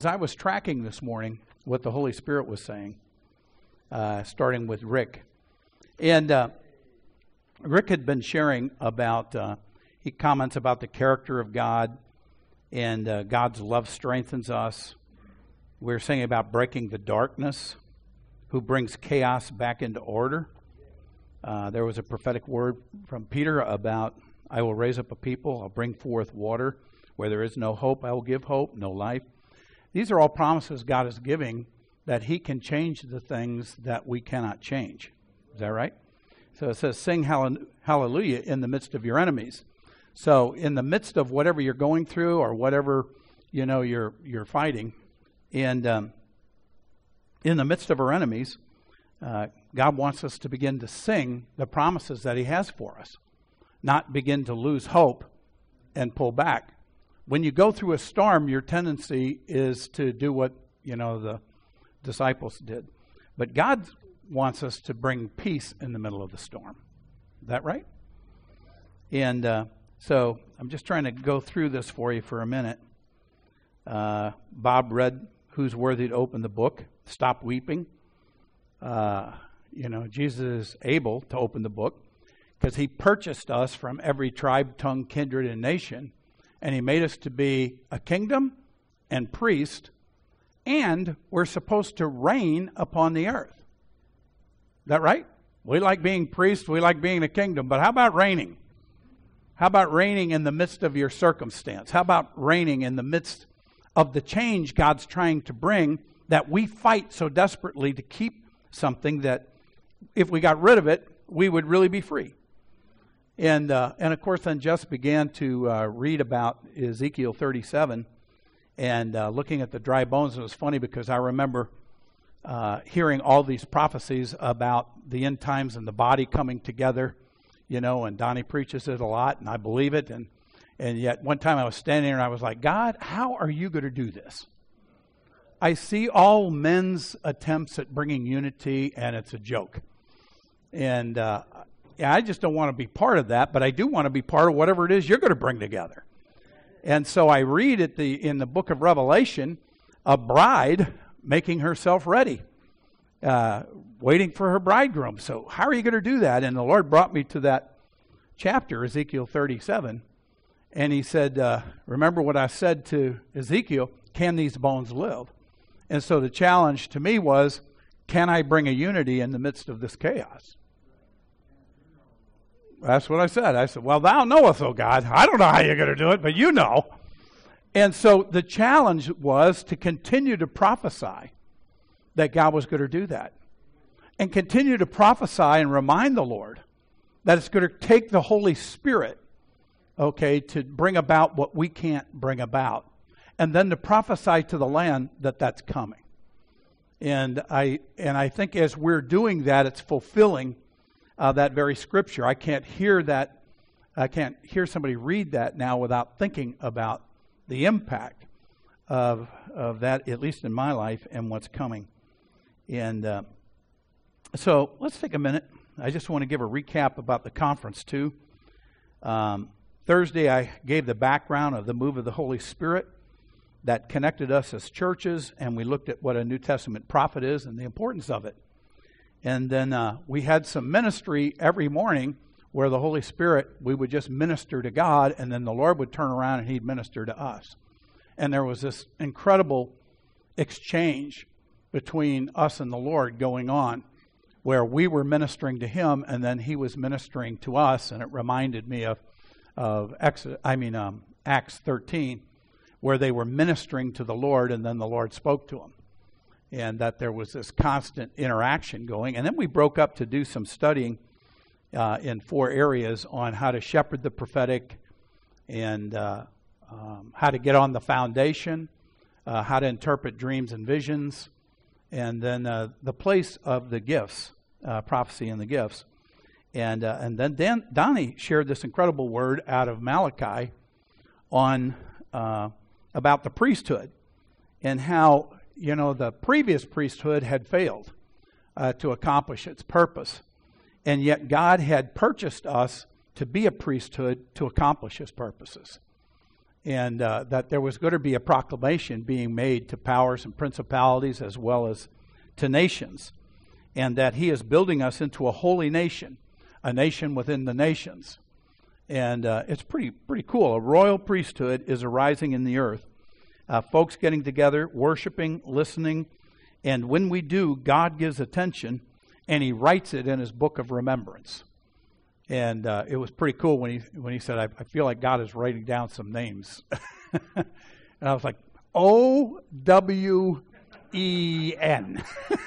as I was tracking this morning what the Holy Spirit was saying, starting with Rick. And Rick had been sharing about, he comments about the character of God, and God's love strengthens us. We're saying about breaking the darkness, who brings chaos back into order. There was a prophetic word from Peter about, I will raise up a people, I'll bring forth water. Where there is no hope, I will give hope, no life. These are all promises God is giving that he can change the things that we cannot change. Is that right? So it says, sing hallelujah in the midst of your enemies. So in the midst of whatever you're going through or whatever, you're fighting, and in the midst of our enemies, God wants us to begin to sing the promises that he has for us, not begin to lose hope and pull back. When you go through a storm, your tendency is to do what, the disciples did. But God wants us to bring peace in the middle of the storm. Is that right? And so I'm just trying to go through this for you for a minute. Bob read, who's worthy to open the book? Stop weeping. Jesus is able to open the book because he purchased us from every tribe, tongue, kindred, and nation. And he made us to be a kingdom and priest, and we're supposed to reign upon the earth. Is that right? We like being priests, we like being a kingdom, but how about reigning? How about reigning in the midst of your circumstance? How about reigning in the midst of the change God's trying to bring that we fight so desperately to keep something that if we got rid of it, we would really be free? And of course, then Jess began to read about Ezekiel 37 and looking at the dry bones. It was funny because I remember hearing all these prophecies about the end times and the body coming together, and Donnie preaches it a lot, and I believe it. And yet one time I was standing there and I was like, God, how are you going to do this? I see all men's attempts at bringing unity, and it's a joke. And I just don't want to be part of that, but I do want to be part of whatever it is you're going to bring together. And so I read in the book of Revelation, a bride making herself ready, waiting for her bridegroom. So how are you going to do that? And the Lord brought me to that chapter, Ezekiel 37, and he said, remember what I said to Ezekiel, can these bones live? And so the challenge to me was, can I bring a unity in the midst of this chaos? That's what I said. I said, well, thou knowest, O God. I don't know how you're going to do it, but you know. And so the challenge was to continue to prophesy that God was going to do that. And continue to prophesy and remind the Lord that it's going to take the Holy Spirit, to bring about what we can't bring about. And then to prophesy to the land that that's coming. And I think as we're doing that, it's fulfilling that very scripture. I can't hear somebody read that now without thinking about the impact of that, at least in my life, and what's coming. And so let's take a minute. I just want to give a recap about the conference too. Thursday, I gave the background of the move of the Holy Spirit that connected us as churches, and we looked at what a New Testament prophet is and the importance of it. And then we had some ministry every morning where the Holy Spirit, we would just minister to God, and then the Lord would turn around and he'd minister to us. And there was this incredible exchange between us and the Lord going on, where we were ministering to him and then he was ministering to us. And it reminded me of Acts 13, where they were ministering to the Lord and then the Lord spoke to them. And that there was this constant interaction going. And then we broke up to do some studying in 4 areas on how to shepherd the prophetic and how to get on the foundation, how to interpret dreams and visions, and then the place of the gifts, prophecy and the gifts. And then Donnie shared this incredible word out of Malachi on about the priesthood and how the previous priesthood had failed to accomplish its purpose. And yet God had purchased us to be a priesthood to accomplish his purposes. and that there was going to be a proclamation being made to powers and principalities as well as to nations, and that he is building us into a holy nation, a nation within the nations. And it's pretty cool. A royal priesthood is arising in the earth. Folks getting together, worshiping, listening, and when we do, God gives attention, and he writes it in his book of remembrance. And it was pretty cool when he said, I feel like God is writing down some names. And I was like, O-W-E-N.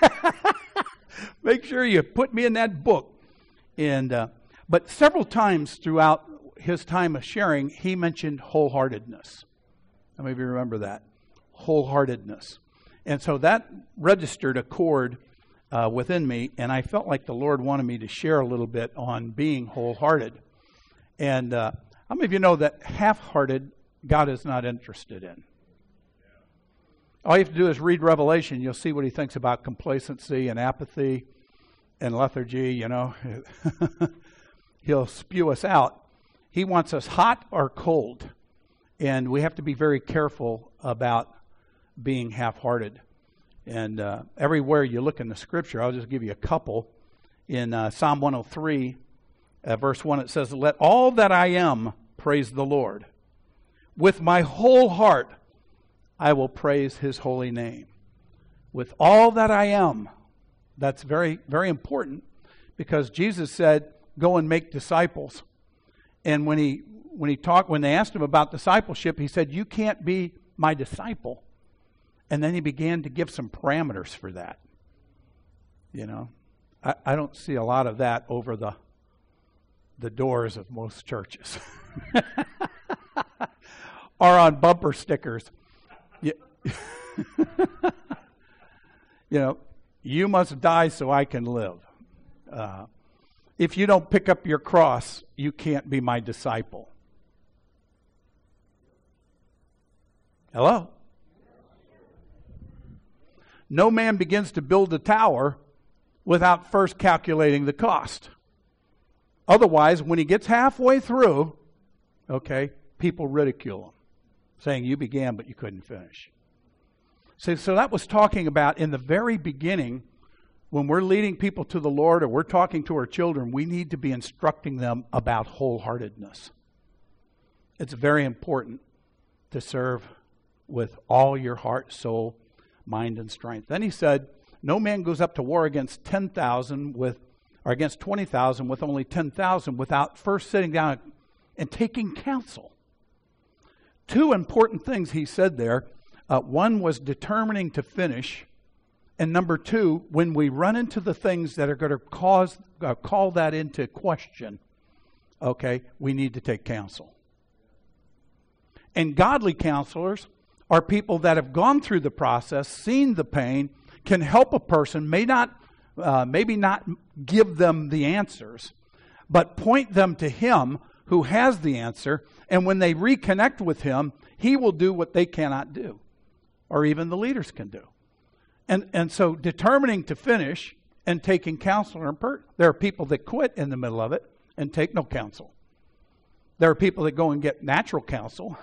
Make sure you put me in that book. And but several times throughout his time of sharing, he mentioned wholeheartedness. How many of you remember that? Wholeheartedness. And so that registered a chord within me, and I felt like the Lord wanted me to share a little bit on being wholehearted. And how many of you know that half-hearted God is not interested in? All you have to do is read Revelation. You'll see what he thinks about complacency and apathy and lethargy, you know. He'll spew us out. He wants us hot or cold. And we have to be very careful about being half-hearted. And everywhere you look in the Scripture, I'll just give you a couple. In Psalm 103, verse 1, it says, "Let all that I am praise the Lord. With my whole heart I will praise his holy name." With all that I am. That's very, very important, because Jesus said, "Go and make disciples." And when they asked him about discipleship, he said, "You can't be my disciple." And then he began to give some parameters for that. You know, I don't see a lot of that over the doors of most churches. Or on bumper stickers. You know, you must die so I can live. If you don't pick up your cross, you can't be my disciple. Hello? No man begins to build a tower without first calculating the cost. Otherwise, when he gets halfway through, okay, people ridicule him, saying you began but you couldn't finish. So that was talking about in the very beginning, when we're leading people to the Lord or we're talking to our children, we need to be instructing them about wholeheartedness. It's very important to serve with all your heart, soul, mind, and strength. Then he said, no man goes up to war against 10,000 or against 20,000 with only 10,000 without first sitting down and taking counsel. Two important things he said there. One was determining to finish. And number two, when we run into the things that are going to call that into question, okay, we need to take counsel. And godly counselors are people that have gone through the process, seen the pain, can help a person, maybe not give them the answers, but point them to him who has the answer. And when they reconnect with him, he will do what they cannot do, or even the leaders can do. And so determining to finish and taking counsel, there are people that quit in the middle of it and take no counsel. There are people that go and get natural counsel,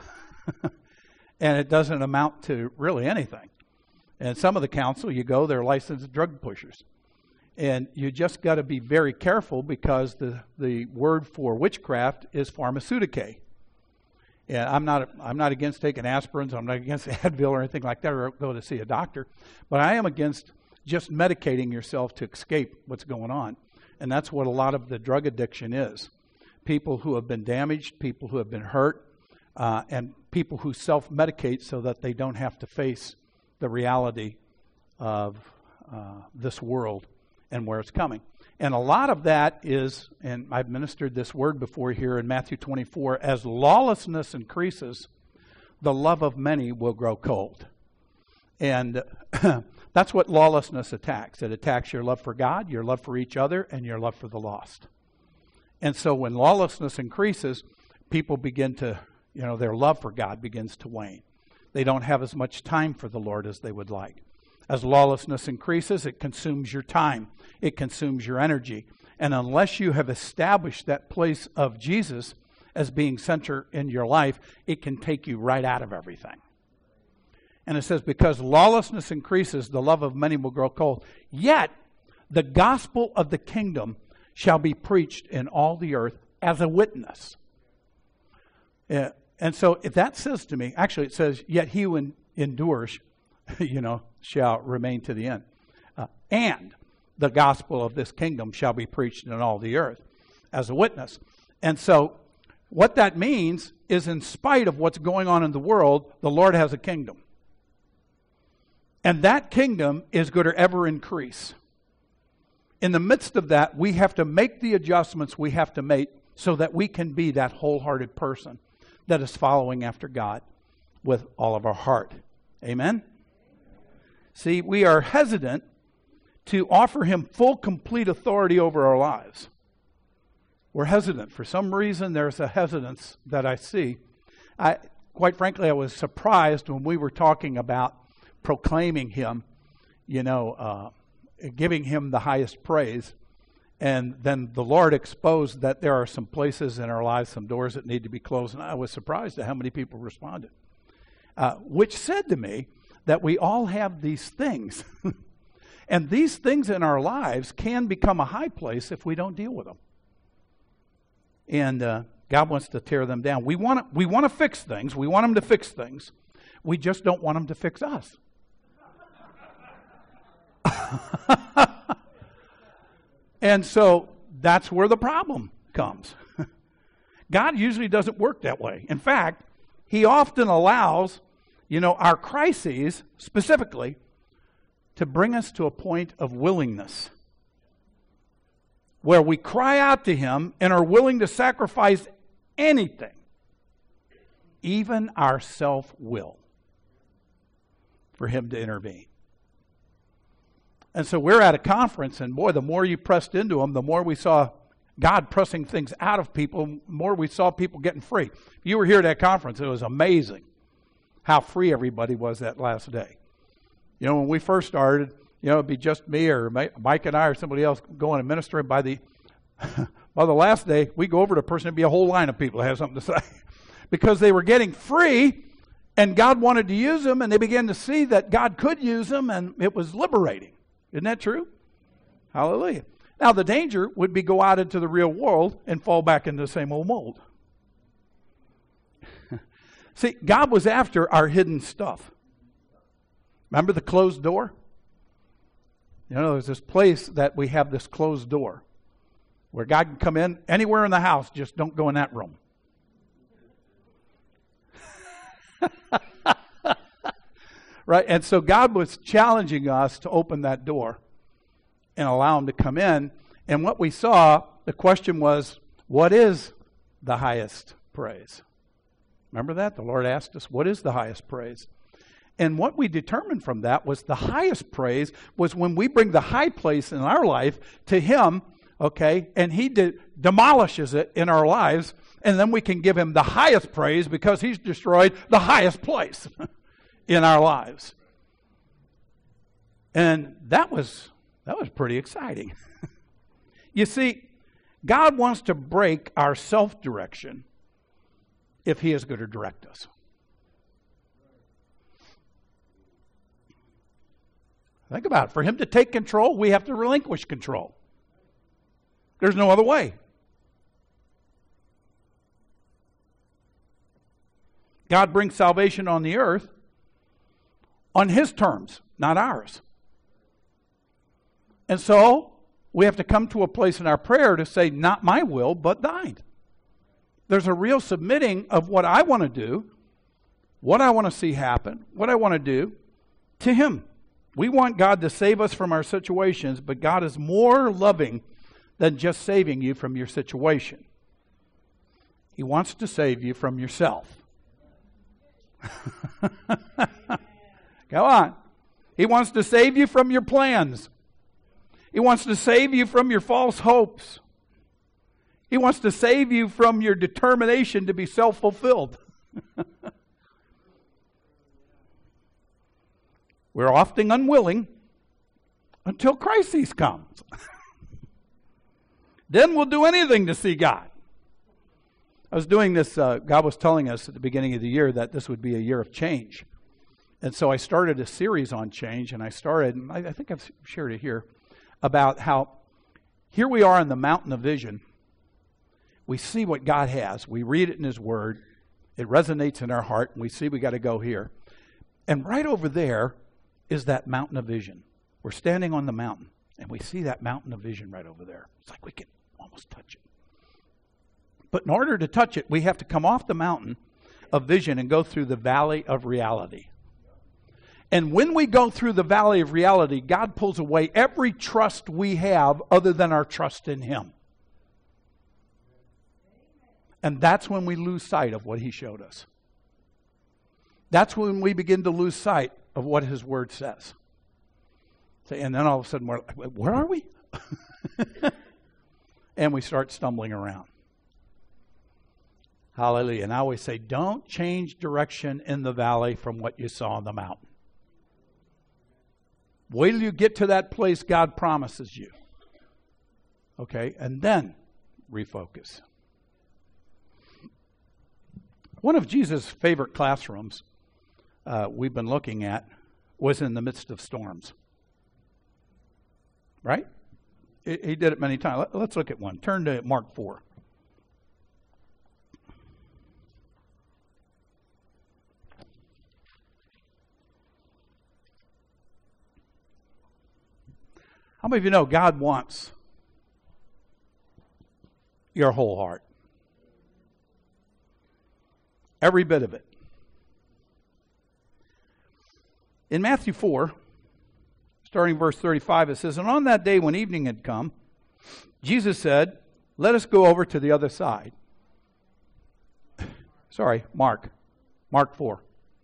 and it doesn't amount to really anything. And some of the counsel you go, they're licensed drug pushers. And you just got to be very careful, because the word for witchcraft is pharmaceuticae. And I'm not against taking aspirins. I'm not against Advil or anything like that, or go to see a doctor. But I am against just medicating yourself to escape what's going on. And that's what a lot of the drug addiction is. People who have been damaged, people who have been hurt, and people who self-medicate so that they don't have to face the reality of this world and where it's coming. And a lot of that is, and I've ministered this word before here in Matthew 24, as lawlessness increases, the love of many will grow cold. And that's what lawlessness attacks. It attacks your love for God, your love for each other, and your love for the lost. And so when lawlessness increases, people begin to, their love for God begins to wane. They don't have as much time for the Lord as they would like. As lawlessness increases, it consumes your time. It consumes your energy. And unless you have established that place of Jesus as being center in your life, it can take you right out of everything. And it says, because lawlessness increases, the love of many will grow cold. Yet, the gospel of the kingdom shall be preached in all the earth as a witness. And so if that says to me, actually it says, yet he who endures, shall remain to the end. And the gospel of this kingdom shall be preached in all the earth as a witness. And so what that means is, in spite of what's going on in the world, the Lord has a kingdom. And that kingdom is going to ever increase. In the midst of that, we have to make the adjustments we have to make so that we can be that wholehearted person that is following after God with all of our heart. Amen? See, we are hesitant to offer Him full, complete authority over our lives. We're hesitant. For some reason, there's a hesitance that I see. Quite frankly, I was surprised when we were talking about proclaiming Him, giving Him the highest praise. And then the Lord exposed that there are some places in our lives, some doors that need to be closed. And I was surprised at how many people responded, which said to me that we all have these things. And these things in our lives can become a high place if we don't deal with them. And God wants to tear them down. We want to fix things. We want Him to fix things. We just don't want Him to fix us. And so that's where the problem comes. God usually doesn't work that way. In fact, He often allows, our crises specifically to bring us to a point of willingness where we cry out to Him and are willing to sacrifice anything, even our self-will, for Him to intervene. And so we're at a conference, and boy, the more you pressed into them, the more we saw God pressing things out of people, the more we saw people getting free. If you were here at that conference, it was amazing how free everybody was that last day. When we first started, it'd be just me or Mike and I or somebody else going and ministering. By the last day, we go over to a person, it'd be a whole line of people that have something to say. Because they were getting free, and God wanted to use them, and they began to see that God could use them, and it was liberating. Isn't that true? Hallelujah. Now, the danger would be go out into the real world and fall back into the same old mold. See, God was after our hidden stuff. Remember the closed door? There's this place that we have this closed door where God can come in anywhere in the house, just don't go in that room. Right? And so God was challenging us to open that door and allow Him to come in. And what we saw, the question was, what is the highest praise? Remember that? The Lord asked us, what is the highest praise? And what we determined from that was the highest praise was when we bring the high place in our life to Him, okay, and He demolishes it in our lives, and then we can give Him the highest praise because He's destroyed the highest place in our lives. And that was pretty exciting. You see, God wants to break our self-direction if He is going to direct us. Think about it. For Him to take control, we have to relinquish control. There's no other way. God brings salvation on the earth on His terms, not ours. And so we have to come to a place in our prayer to say, not my will, but thine. There's a real submitting of what I want to do, what I want to see happen, what I want to do to Him. We want God to save us from our situations, but God is more loving than just saving you from your situation. He wants to save you from yourself. Come on. He wants to save you from your plans. He wants to save you from your false hopes. He wants to save you from your determination to be self-fulfilled. We're often unwilling until crisis comes. Then we'll do anything to see God. I was doing this, God was telling us at the beginning of the year that this would be a year of change. And so I started a series on change, and I think I've shared it here, about how here we are on the mountain of vision. We see what God has. We read it in His Word. It resonates in our heart, and we see we got to go here. And right over there is that mountain of vision. We're standing on the mountain, and we see that mountain of vision right over there. It's like we can almost touch it. But in order to touch it, we have to come off the mountain of vision and go through the valley of reality. And when we go through the valley of reality, God pulls away every trust we have other than our trust in Him. And that's when we lose sight of what He showed us. That's when we begin to lose sight of what His Word says. And then all of a sudden we're like, where are we? And we start stumbling around. Hallelujah. And I always say, don't change direction in the valley from what you saw on the mountain. Wait till you get to that place God promises you. Okay? And then refocus. One of Jesus' favorite classrooms we've been looking at was in the midst of storms. Right? He did it many times. Let's look at one. Turn to Mark 4. How many of you know God wants your whole heart? Every bit of it. In Matthew 4, starting verse 35, it says, "And on that day when evening had come, Jesus said, 'Let us go over to the other side.'" Sorry, Mark 4.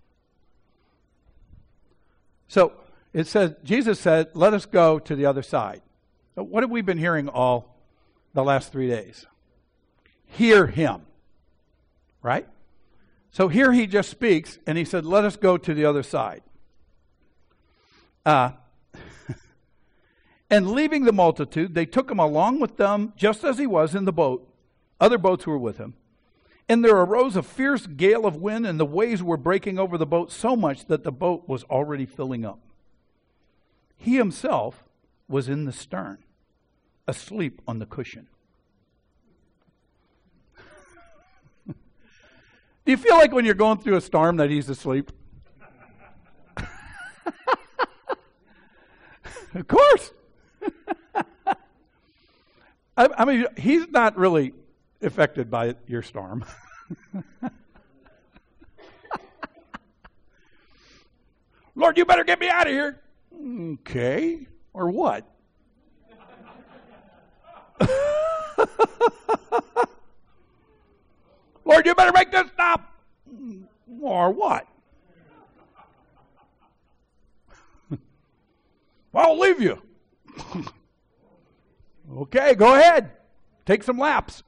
So, it says, Jesus said, "Let us go to the other side." So what have we been hearing all the last 3 days? Hear Him. Right? So here He just speaks, and He said, "Let us go to the other side." And leaving the multitude, they took Him along with them, just as He was in the boat. Other boats were with Him. And there arose a fierce gale of wind, and the waves were breaking over the boat so much that the boat was already filling up. He Himself was in the stern, asleep on the cushion. Do you feel like when you're going through a storm that He's asleep? Of course. I mean, He's not really affected by your storm. Lord, you better get me out of here. Okay. Or what? Lord, you better make this stop. Or what? I'll leave you. Okay, go ahead. Take some laps.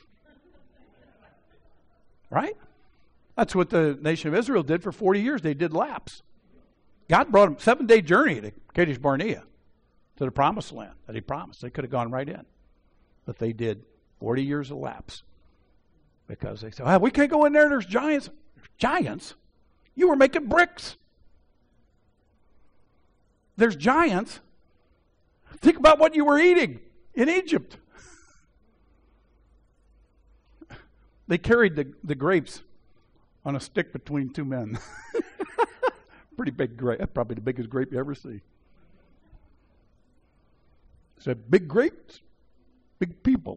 Right? That's what the nation of Israel did for 40 years. They did laps. God brought them 7-day journey to Kadesh Barnea, to the promised land that He promised. They could have gone right in. But they did 40 years of laps. Because they said, "Oh, we can't go in there. There's giants." Giants? You were making bricks. There's giants. Think about what you were eating in Egypt. They carried the grapes on a stick between two men. Pretty big grape. That's probably the biggest grape you ever see. Said, big grapes, big people.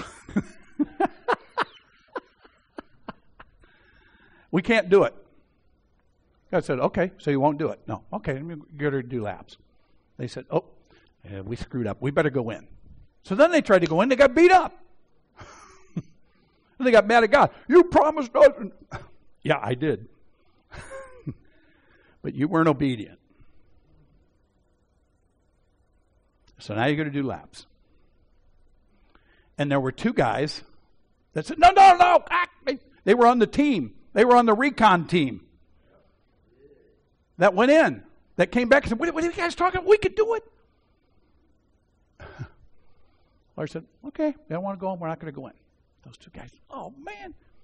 We can't do it. God said, okay, so you won't do it. No, okay, let me get her to do laps. They said, we screwed up. We better go in. So then they tried to go in. They got beat up. And they got mad at God. You promised us. Yeah, I did. But you weren't obedient. So now you're going to do laps. And there were two guys that said, no. They were on the team. They were on the recon team. That went in. That came back and said, what are you guys talking about? We could do it. Lord said, okay, they don't want to go in. We're not going to go in. Those two guys, oh man,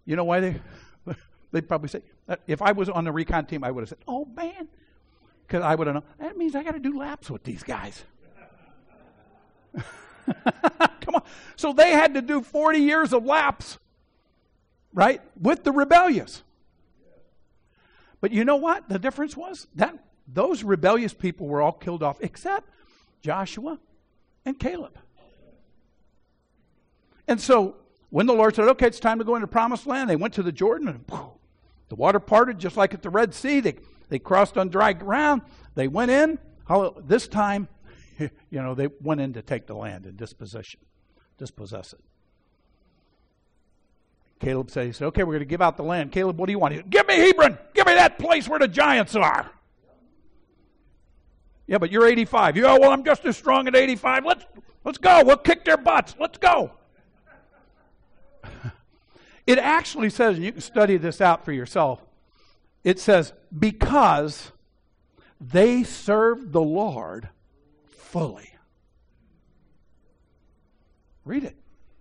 You know why they'd probably say, if I was on the recon team, I would have said, oh, man, because I would have known, that means I got to do laps with these guys. Come on. So they had to do 40 years of laps, right, with the rebellious. But you know what the difference was? That those rebellious people were all killed off except Joshua and Caleb. And so when the Lord said, okay, it's time to go into the promised land, they went to the Jordan, and the water parted just like at the Red Sea. They crossed on dry ground. They went in. This time, they went in to take the land and dispossess it. Caleb said, he said, okay, we're going to give out the land. Caleb, what do you want? He said, give me Hebron. Give me that place where the giants are. Yeah, but you're 85. You go, well, I'm just as strong at 85. Let's go. We'll kick their butts. Let's go. It actually says, and you can study this out for yourself, it says, because they served the Lord fully. Read it.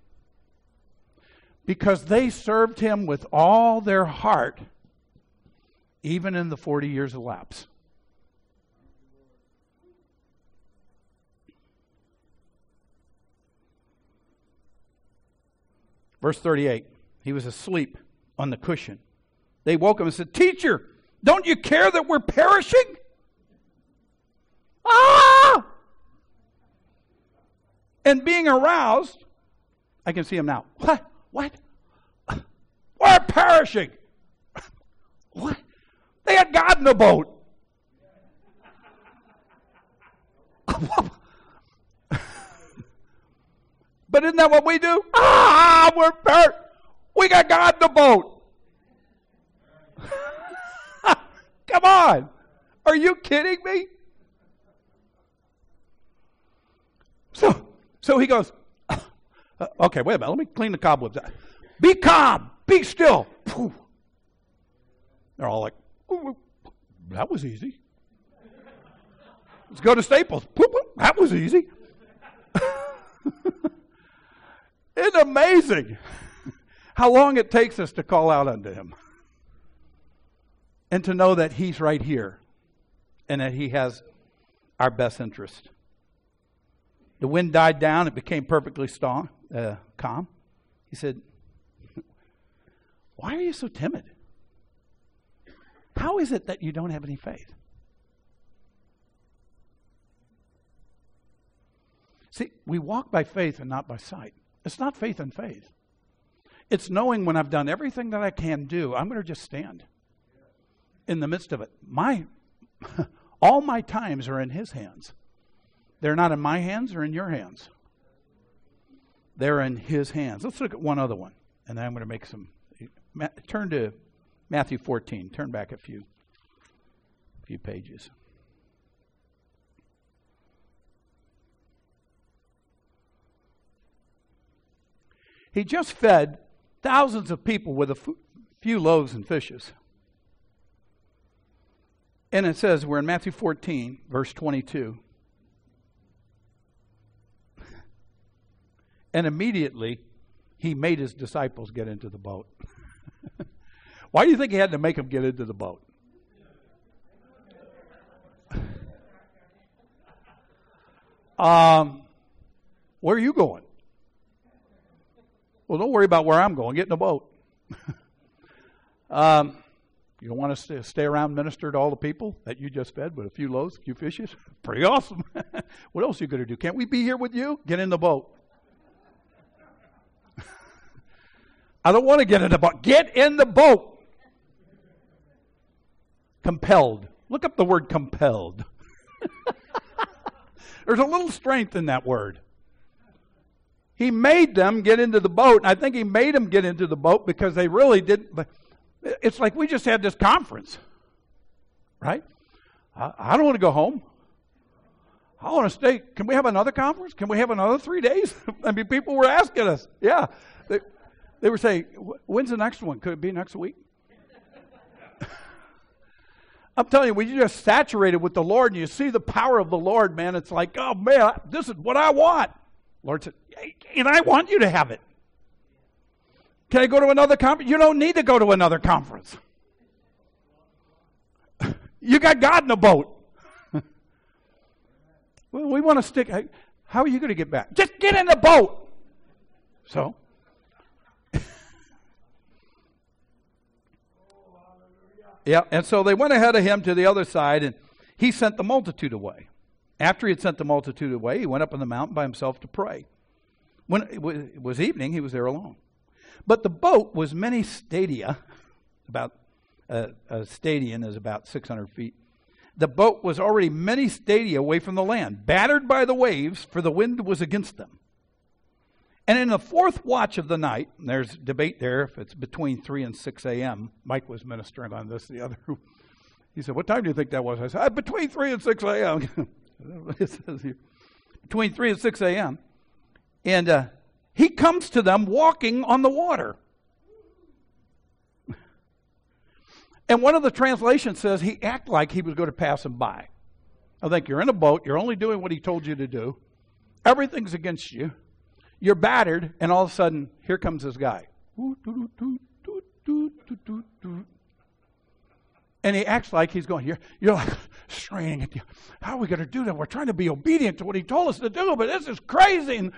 Because they served him with all their heart, even in the 40 years elapsed. Verse 38, he was asleep on the cushion. They woke him and said, teacher, don't you care that we're perishing? Ah! And being aroused, I can see him now. What? We're perishing. What? They had God in the boat. But isn't that what we do? We're perishing. We got God in the boat. Come on. Are you kidding me? So he goes, okay, wait a minute. Let me clean the cobwebs out. Be calm. Be still. They're all like, that was easy. Let's go to Staples. That was easy. It's amazing how long it takes us to call out unto him. And to know that he's right here. And that he has our best interest. The wind died down. It became perfectly calm. He said, why are you so timid? How is it that you don't have any faith? See, we walk by faith and not by sight. It's not faith in faith. It's knowing when I've done everything that I can do, I'm going to just stand in the midst of it. All my times are in his hands. They're not in my hands or in your hands. They're in his hands. Let's look at one other one. And then I'm going to make some. Turn to Matthew 14. Turn back a few pages. He just fed thousands of people with a few loaves and fishes. And it says, we're in Matthew 14, verse 22. And immediately, he made his disciples get into the boat. Why do you think he had to make them get into the boat? Where are you going? Well, don't worry about where I'm going. Get in the boat. You don't want to stay around and minister to all the people that you just fed with a few loaves, a few fishes? Pretty awesome. What else are you going to do? Can't we be here with you? Get in the boat. I don't want to get in the boat. Get in the boat. Compelled. Look up the word compelled. There's a little strength in that word. He made them get into the boat, and I think he made them get into the boat because they really didn't. It's like we just had this conference, right? I don't want to go home. I want to stay. Can we have another conference? Can we have another 3 days? I mean, people were asking us. Yeah. They were saying, when's the next one? Could it be next week? I'm telling you, when you're just saturated with the Lord and you see the power of the Lord, man, it's like, oh, man, this is what I want. Lord said, and I want you to have it. Can I go to another conference? You don't need to go to another conference. You got God in the boat. Well, we want to stick. How are you going to get back? Just get in the boat. So. Yeah, and so they went ahead of him to the other side, and he sent the multitude away. After he had sent the multitude away, he went up on the mountain by himself to pray. When it was evening, he was there alone. But the boat was many stadia, about a stadion is about 600 feet. The boat was already many stadia away from the land, battered by the waves, for the wind was against them. And in the fourth watch of the night, and there's debate there if it's between 3 and 6 a.m. Mike was ministering on this the other. He said, what time do you think that was? I said, between 3 and 6 a.m. It says here. Between 3 and 6 a.m. And he comes to them walking on the water. And one of the translations says he acted like he was going to pass him by. I think you're in a boat. You're only doing what he told you to do. Everything's against you. You're battered, and all of a sudden, here comes this guy. And he acts like he's going, you're like straining at you. How are we going to do that? We're trying to be obedient to what he told us to do, but this is crazy.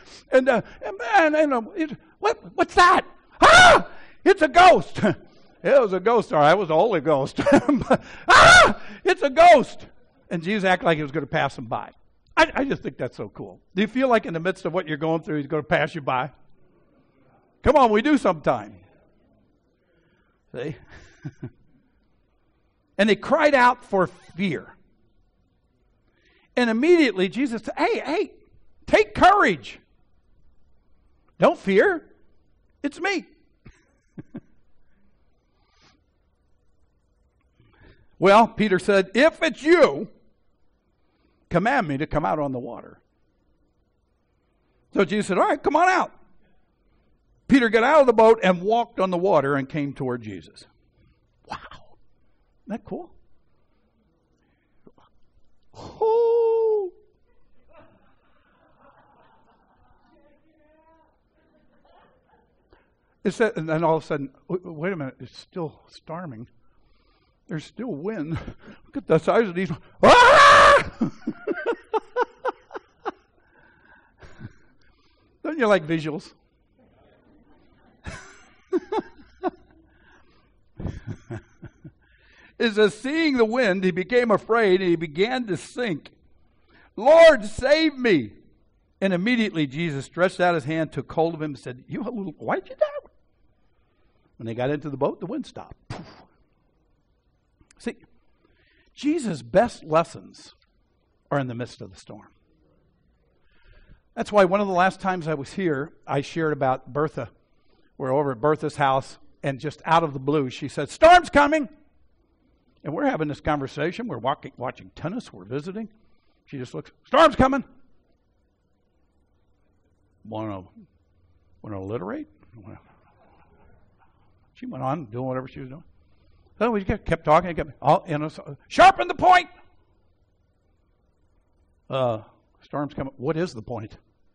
What's that? Ah! It's a ghost. It was a ghost. All right, it was the Holy Ghost. It's a ghost. And Jesus acted like he was going to pass him by. I just think that's so cool. Do you feel like in the midst of what you're going through, he's going to pass you by? Come on, we do sometime. See? And they cried out for fear. And immediately Jesus said, hey, take courage. Don't fear. It's me. Well, Peter said, if it's you, command me to come out on the water. So Jesus said, all right, come on out. Peter got out of the boat and walked on the water and came toward Jesus. Wow. Isn't that cool? Oh. It said, and then all of a sudden, wait a minute, it's still storming. There's still wind. Look at the size of these. Ah! Don't you like visuals? It says, seeing the wind, he became afraid and he began to sink. Lord, save me. And immediately Jesus stretched out his hand, took hold of him, and said, why'd you doubt? When they got into the boat, the wind stopped. Poof. See, Jesus' best lessons are in the midst of the storm. That's why one of the last times I was here, I shared about Bertha. We're over at Bertha's house, and just out of the blue, she said, storm's coming. And we're having this conversation. We're watching tennis. We're visiting. She just looks, storm's coming. Want to alliterate? She went on doing whatever she was doing. So we kept talking. Sharpen the point. Storm's coming. What is the point?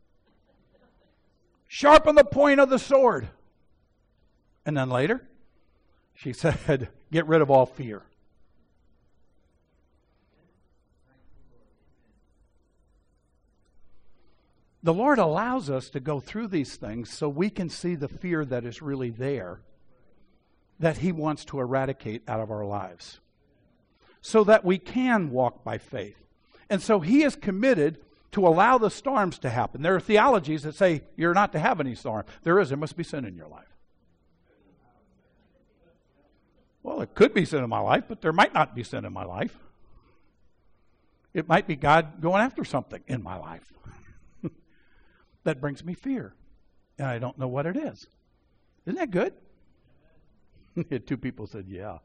Sharpen the point of the sword. And then later, she said, get rid of all fear. The Lord allows us to go through these things so we can see the fear that is really there, that he wants to eradicate out of our lives, so that we can walk by faith. And so he is committed to allow the storms to happen. There are theologies that say you're not to have any storm. There must be sin in your life. Well, it could be sin in my life, but there might not be sin in my life. It might be God going after something in my life that brings me fear, and I don't know what it is. Isn't that good? Two people said, yeah.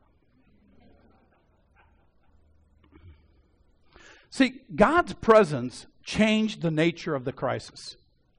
See, God's presence changed the nature of the crisis.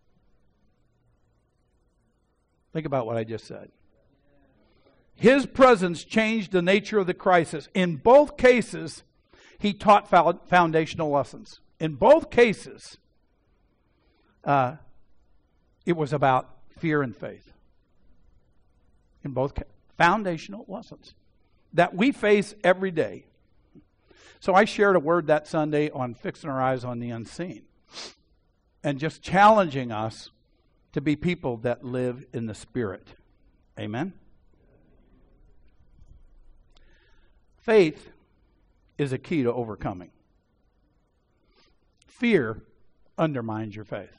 Think about what I just said. His presence changed the nature of the crisis. In both cases, he taught foundational lessons. In both cases, it was about fear and faith. in both foundational lessons that we face every day. So I shared a word that Sunday on fixing our eyes on the unseen and just challenging us to be people that live in the Spirit. Amen? Faith is a key to overcoming. Fear undermines your faith.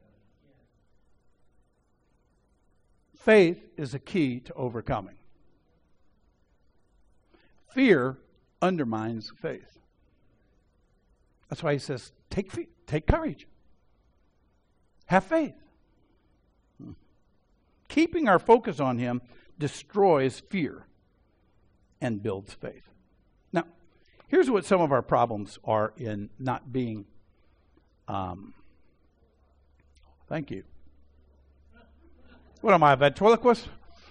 Faith is a key to overcoming. Fear undermines faith. That's why he says, take courage. Have faith. Keeping our focus on him destroys fear and builds faith. Now, here's what some of our problems are in not being, thank you. What am I, a ventriloquist?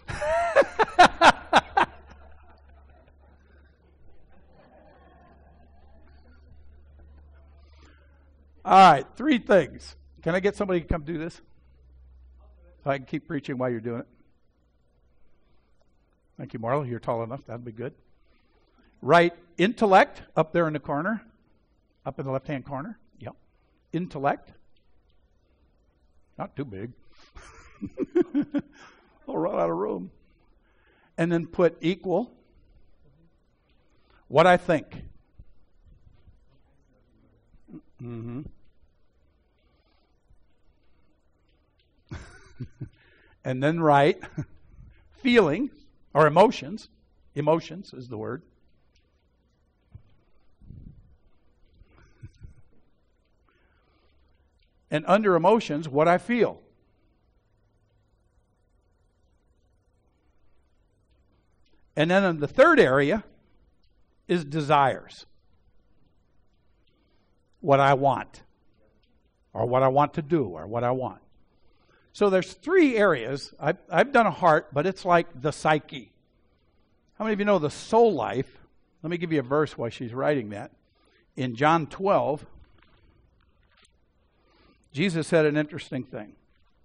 All right, 3 things. Can I get somebody to come do this? So I can keep preaching while you're doing it. Thank you, Marla. You're tall enough. That'd be good. Right intellect up there in the corner. Up in the left-hand corner. Yep. Intellect. Not too big. I'll run out of room. And then put equal. What I think. Mm-hmm. And then write feeling or emotions. Emotions is the word. And under emotions, what I feel. And then in the third area is desires. What I want. Or what I want to do, or what I want. So there's 3 areas. I've done a heart, but it's like the psyche. How many of you know the soul life? Let me give you a verse while she's writing that. In John 12, Jesus said an interesting thing.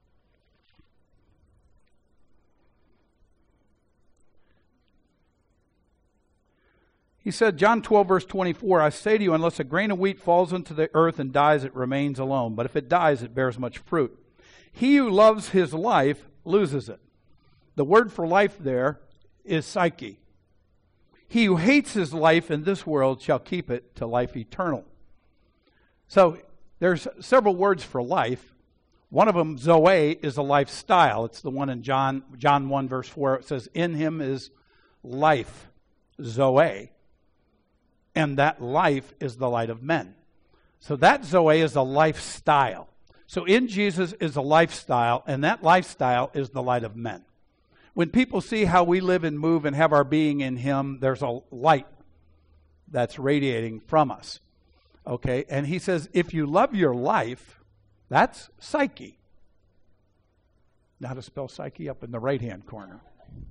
He said, John 12, verse 24, I say to you, unless a grain of wheat falls into the earth and dies, it remains alone. But if it dies, it bears much fruit. He who loves his life loses it. The word for life there is psyche. He who hates his life in this world shall keep it to life eternal. So there's several words for life. One of them, Zoe, is a lifestyle. It's the one in John 1, verse 4. It says, in him is life, Zoe. And that life is the light of men. So that Zoe is a lifestyle. So in Jesus is a lifestyle, and that lifestyle is the light of men. When people see how we live and move and have our being in him, there's a light that's radiating from us. Okay? And he says, if you love your life, that's psyche. Now to spell psyche up in the right-hand corner.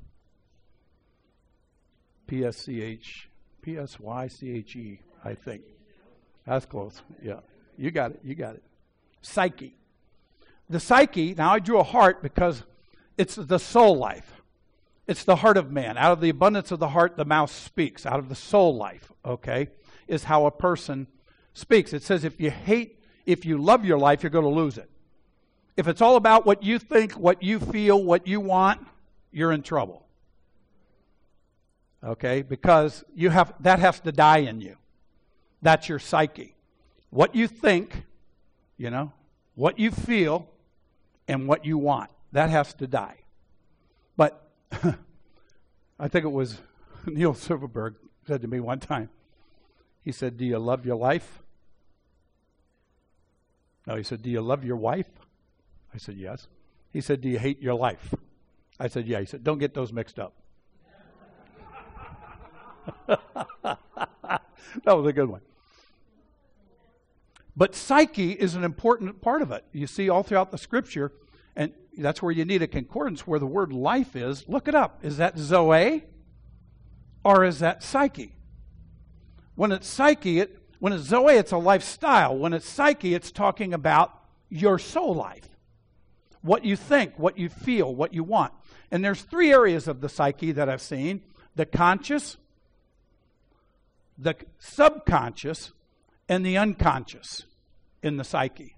P-S-Y-C-H-E, I think. That's close. Yeah. You got it. You got it. Psyche. The psyche, now I drew a heart because it's the soul life. It's the heart of man. Out of the abundance of the heart, the mouth speaks. Out of the soul life, okay, is how a person speaks. It says if you love your life, you're going to lose it. If it's all about what you think, what you feel, what you want, you're in trouble. Okay, because that has to die in you. That's your psyche. What you think, what you feel, and what you want. That has to die. But I think it was Neil Silverberg said to me one time, he said, do you love your life? No, he said, do you love your wife? I said, yes. He said, do you hate your life? I said, yeah. He said, don't get those mixed up. That was a good one. But psyche is an important part of it. You see all throughout the scripture, and that's where you need a concordance where the word life is. Look it up. Is that Zoe or is that psyche? When it's psyche, when it's Zoe, it's a lifestyle. When it's psyche, it's talking about your soul life. what you think, what you feel, what you want. And there's 3 areas of the psyche that I've seen: the conscious, the subconscious, and the unconscious in the psyche.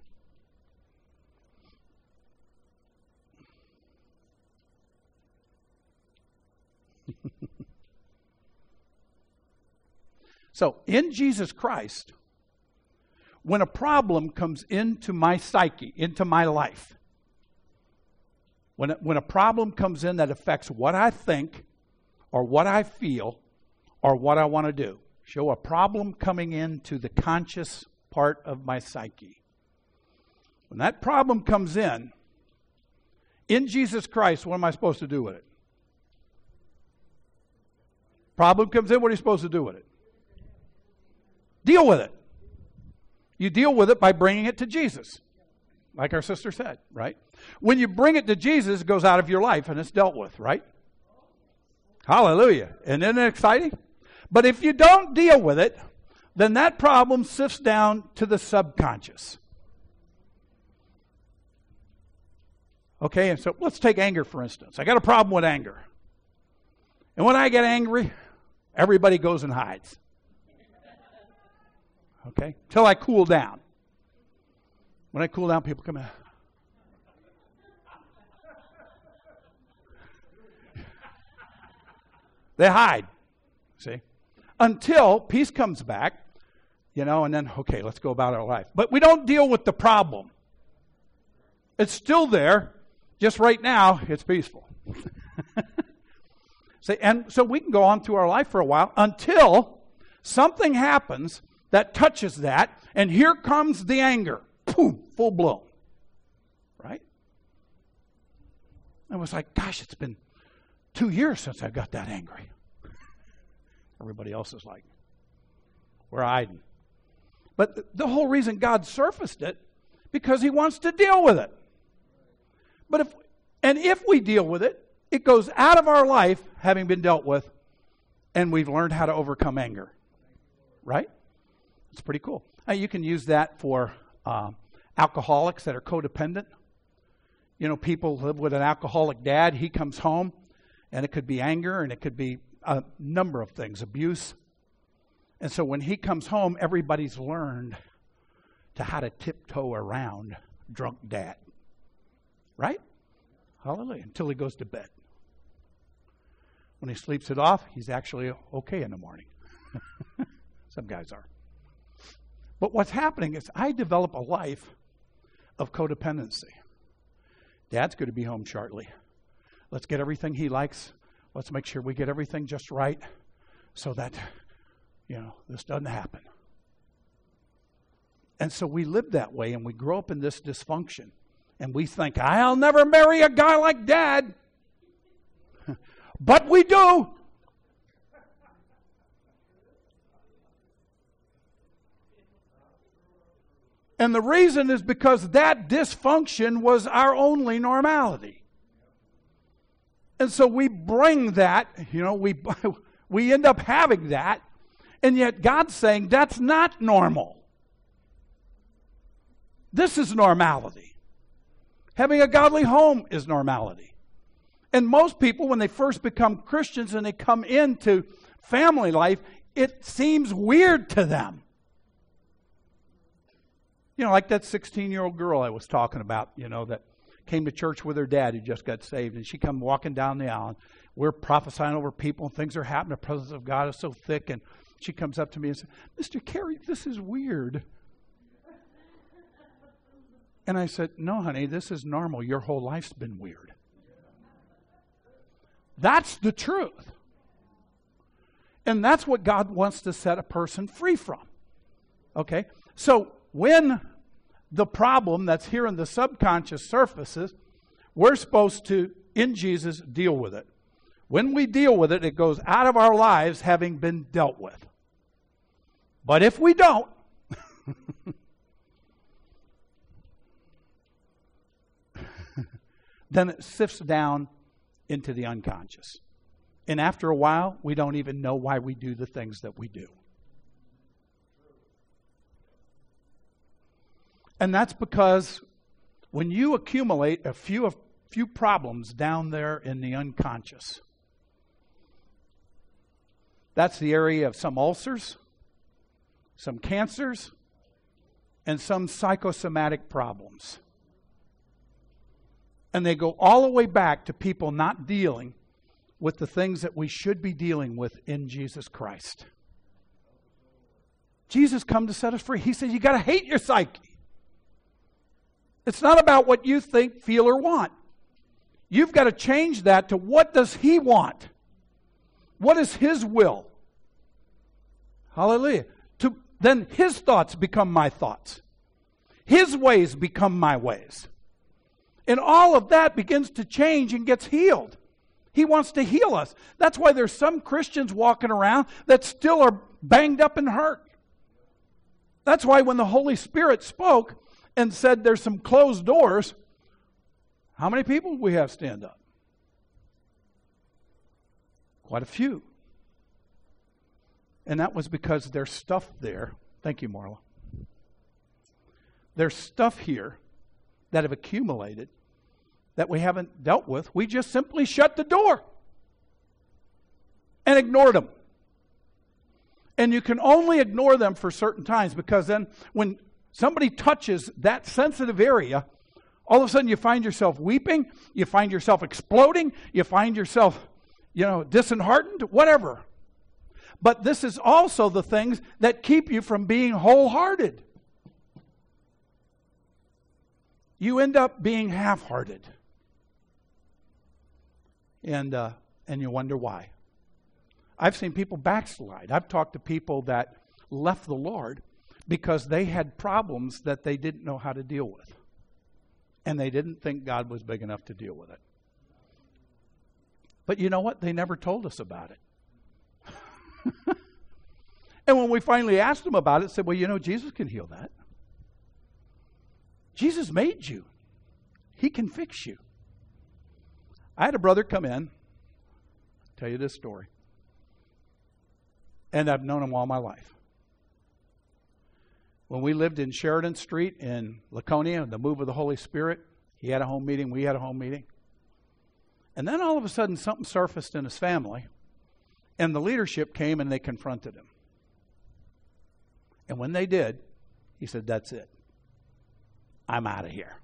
So, in Jesus Christ, when a problem comes into my psyche, into my life, when a problem comes in that affects what I think or what I feel or what I want to do, show a problem coming into the conscious part of my psyche. When that problem comes in Jesus Christ, what am I supposed to do with it? Problem comes in, what are you supposed to do with it? Deal with it. You deal with it by bringing it to Jesus, like our sister said, right? When you bring it to Jesus, it goes out of your life and it's dealt with, right? Hallelujah. And isn't it exciting? But if you don't deal with it, then that problem sifts down to the subconscious. Okay, and so let's take anger, for instance. I got a problem with anger. And when I get angry, everybody goes and hides. Okay? Till I cool down. When I cool down, people come in. They hide. See? Until peace comes back, and then, okay, let's go about our life. But we don't deal with the problem. It's still there. Just right now, it's peaceful. See, and so we can go on through our life for a while until something happens that touches that, and here comes the anger. Boom, full blown. Right? I was like, gosh, it's been 2 years since I got that angry. Everybody else is like, we're hiding. But the whole reason God surfaced it, because He wants to deal with it. But if we deal with it, it goes out of our life having been dealt with, and we've learned how to overcome anger. Right? It's pretty cool. You can use that for alcoholics that are codependent. People live with an alcoholic dad. He comes home, and it could be anger, and it could be a number of things, abuse. And so when he comes home, everybody's learned to how to tiptoe around drunk dad. Right? Hallelujah. Until he goes to bed. When he sleeps it off, he's actually okay in the morning. Some guys are. But what's happening is I develop a life of codependency. Dad's going to be home shortly. Let's get everything he likes. Let's make sure we get everything just right so that, this doesn't happen. And so we live that way, and we grow up in this dysfunction. And we think, I'll never marry a guy like Dad. But we do. And the reason is because that dysfunction was our only normality. And so we bring that, we end up having that, and yet God's saying that's not normal. This is normality. Having a godly home is normality. And most people, when they first become Christians and they come into family life, it seems weird to them. Like that 16-year-old girl I was talking about, that came to church with her dad who just got saved. And she come walking down the aisle. And we're prophesying over people, and things are happening. The presence of God is so thick. And she comes up to me and says, Mr. Carey, this is weird. And I said, no, honey, this is normal. Your whole life's been weird. That's the truth. And that's what God wants to set a person free from. Okay? So when the problem that's here in the subconscious surfaces, we're supposed to, in Jesus, deal with it. When we deal with it, it goes out of our lives having been dealt with. But if we don't, then it sifts down into the unconscious. And after a while, we don't even know why we do the things that we do. And that's because when you accumulate a few problems down there in the unconscious, that's the area of some ulcers, some cancers, and some psychosomatic problems. And they go all the way back to people not dealing with the things that we should be dealing with in Jesus Christ. Jesus come to set us free. He said, you got to hate your psyche. It's not about what you think, feel, or want. You've got to change that to what does He want? What is His will? Hallelujah. Then His thoughts become my thoughts. His ways become my ways. And all of that begins to change and gets healed. He wants to heal us. That's why there's some Christians walking around that still are banged up and hurt. That's why when the Holy Spirit spoke and said there's some closed doors, how many people do we have stand up? Quite a few. And that was because there's stuff there. Thank you, Marla. There's stuff here that have accumulated that we haven't dealt with. We just simply shut the door and ignored them. And you can only ignore them for certain times, because then when somebody touches that sensitive area, all of a sudden you find yourself weeping, you find yourself exploding, you find yourself, disheartened, whatever. But this is also the things that keep you from being wholehearted. You end up being half-hearted. And you wonder why. I've seen people backslide. I've talked to people that left the Lord because they had problems that they didn't know how to deal with. And they didn't think God was big enough to deal with it. But you know what? They never told us about it. And when we finally asked them about it, said, well, Jesus can heal that. Jesus made you. He can fix you. I had a brother come in. I'll tell you this story. And I've known him all my life. When we lived in Sheridan Street in Laconia, the move of the Holy Spirit, he had a home meeting, we had a home meeting. And then all of a sudden something surfaced in his family, and the leadership came and they confronted him. And when they did, he said, that's it. I'm out of here.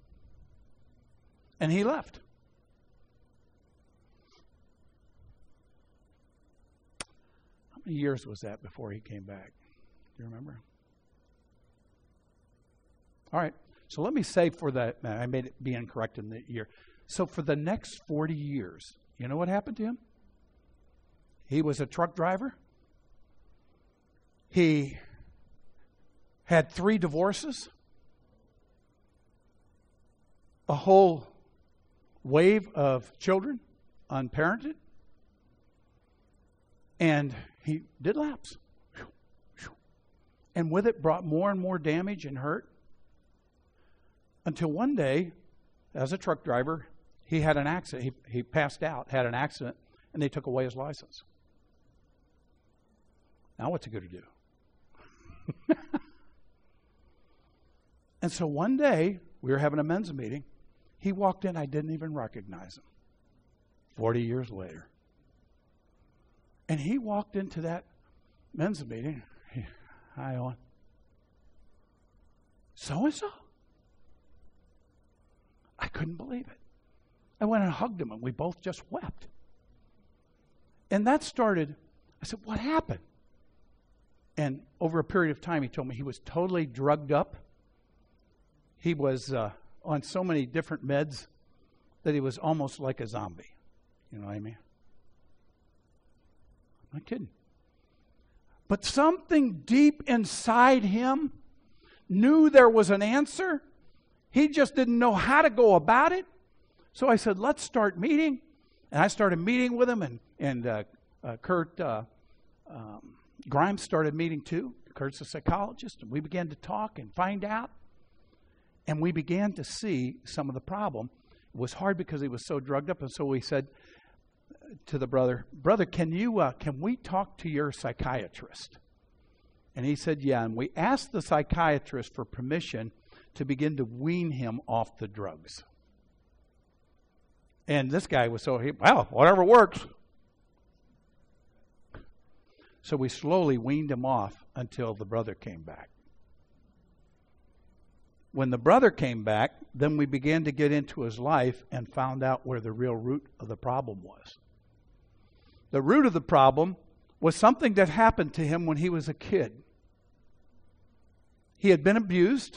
And he left. How many years was that before he came back? Do you remember? All right. So let me say I made it be incorrect in the year. So for the next 40 years, you know what happened to him? He was a truck driver. He had 3 divorces. A whole wave of children unparented. And he did lapse. And with it brought more and more damage and hurt. Until one day, as a truck driver, he had an accident. He passed out, had an accident, and they took away his license. Now what's he going to do? And so one day, we were having a men's meeting. He walked in, I didn't even recognize him. 40 years later. And he walked into that men's meeting. Hi, Owen. So-and-so? I couldn't believe it. I went and hugged him, and we both just wept. And that started, I said, what happened? And over a period of time, he told me he was totally drugged up. He was on so many different meds that he was almost like a zombie. You know what I mean? I'm not kidding. But something deep inside him knew there was an answer. He just didn't know how to go about it. So I said, let's start meeting. And I started meeting with him, and Kurt Grimes started meeting too. Kurt's a psychologist, and we began to talk and find out. And we began to see some of the problem. It was hard because he was so drugged up, and so we said to the brother, can we talk to your psychiatrist? And he said, yeah. And we asked the psychiatrist for permission to begin to wean him off the drugs. And this guy was well, whatever works. So we slowly weaned him off until the brother came back. When the brother came back, then we began to get into his life and found out where the real root of the problem was. The root of the problem was something that happened to him when he was a kid. He had been abused,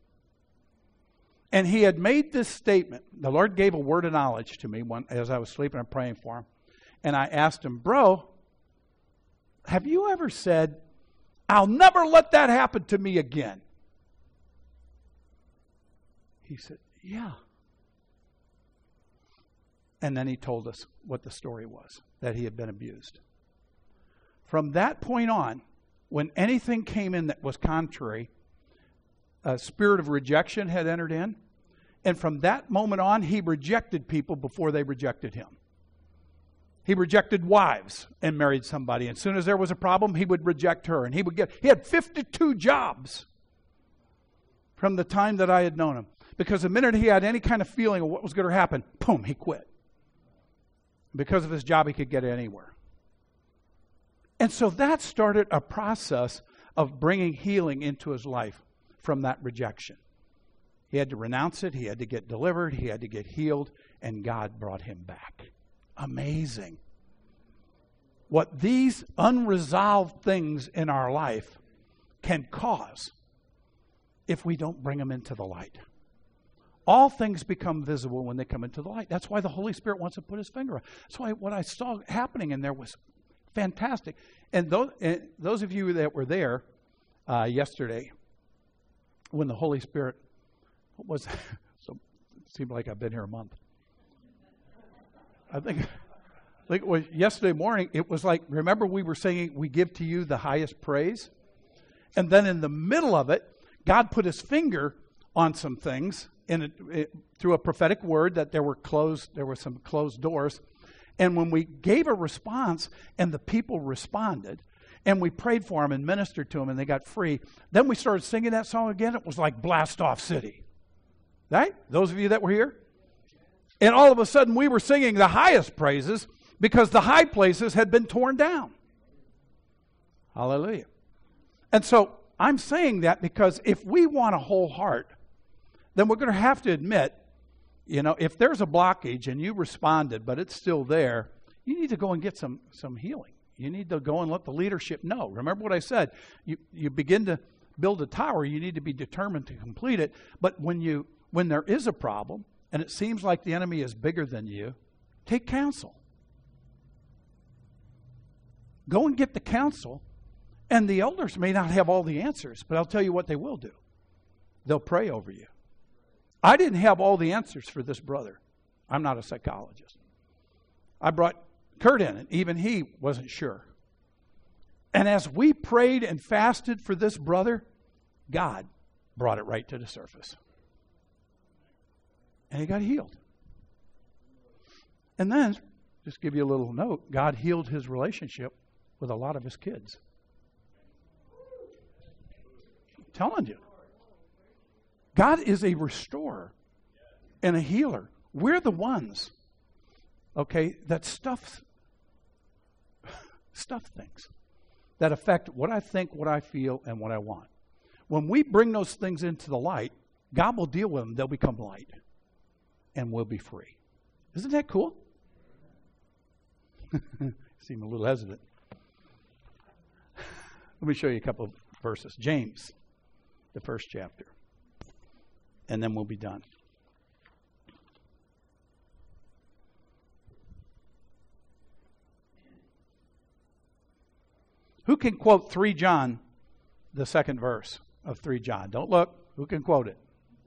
and he had made this statement. The Lord gave a word of knowledge to me as I was sleeping and praying for him. And I asked him, bro, have you ever said, I'll never let that happen to me again? He said, yeah. And then he told us what the story was, that he had been abused. From that point on, when anything came in that was contrary, a spirit of rejection had entered in. And from that moment on, he rejected people before they rejected him. He rejected wives and married somebody. And as soon as there was a problem, he would reject her. And he had 52 jobs from the time that I had known him. Because the minute he had any kind of feeling of what was going to happen, boom, he quit. Because of his job, he could get anywhere. And so that started a process of bringing healing into his life from that rejection. He had to renounce it. He had to get delivered. He had to get healed. And God brought him back. Amazing. What these unresolved things in our life can cause if we don't bring them into the light. All things become visible when they come into the light. That's why the Holy Spirit wants to put his finger on. That's why what I saw happening in there was fantastic. And those of you that were there yesterday, when the Holy Spirit was, so it seemed like I've been here a month. I think it was yesterday morning. It was like, remember we were singing, we give to you the highest praise? And then in the middle of it, God put his finger on some things through a prophetic word that there were some closed doors. And when we gave a response and the people responded, and we prayed for them and ministered to them and they got free, then we started singing that song again. It was like Blast Off City. Right? Those of you that were here? And all of a sudden we were singing the highest praises because the high places had been torn down. Hallelujah. And so I'm saying that because if we want a whole heart, then we're going to have to admit, if there's a blockage and you responded, but it's still there, you need to go and get some healing. You need to go and let the leadership know. Remember what I said. You begin to build a tower, you need to be determined to complete it. But when there is a problem, and it seems like the enemy is bigger than you, take counsel. Go and get the counsel. And the elders may not have all the answers, but I'll tell you what they will do. They'll pray over you. I didn't have all the answers for this brother. I'm not a psychologist. I brought Kurt in, and even he wasn't sure. And as we prayed and fasted for this brother, God brought it right to the surface. And he got healed. And then, just give you a little note, God healed his relationship with a lot of his kids. I'm telling you. God is a restorer and a healer. We're the ones, that stuff things that affect what I think, what I feel, and what I want. When we bring those things into the light, God will deal with them. They'll become light, and we'll be free. Isn't that cool? Seem a little hesitant. Let me show you a couple of verses. James, the first chapter. And then we'll be done. Who can quote 3 John, the second verse of 3 John? Don't look. Who can quote it?